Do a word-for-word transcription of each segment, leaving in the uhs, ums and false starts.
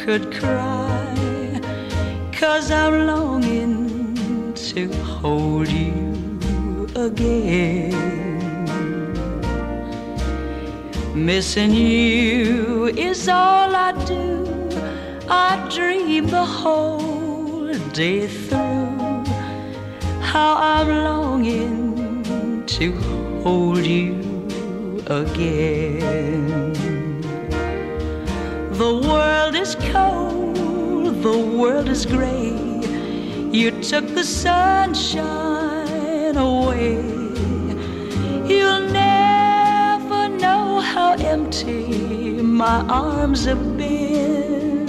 could cry, 'cause I'm longing to hold you again. Missing you is all I do. I dream the whole day through how I'm longing to hold you again. The world is cold, the world is gray. You took the sunshine away. You'll never know how empty my arms have been,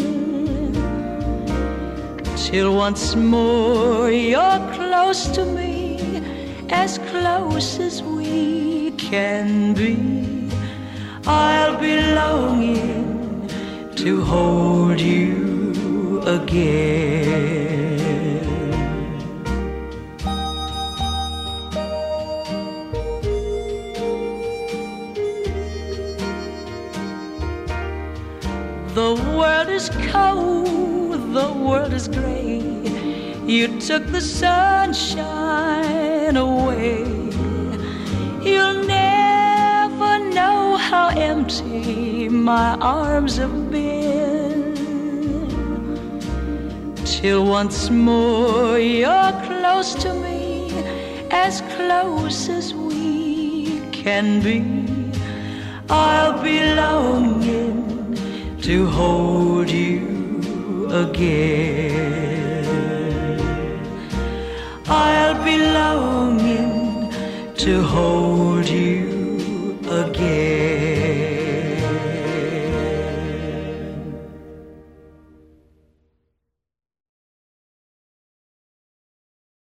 till once more you're close to me, as close as we can be. I'll be longing to hold you again. The world is cold, the world is gray. You took the sunshine away. You'll never know how empty my arms have been, till once more you're close to me, as close as we can be. I'll be longing to hold you again. I'll be longing to hold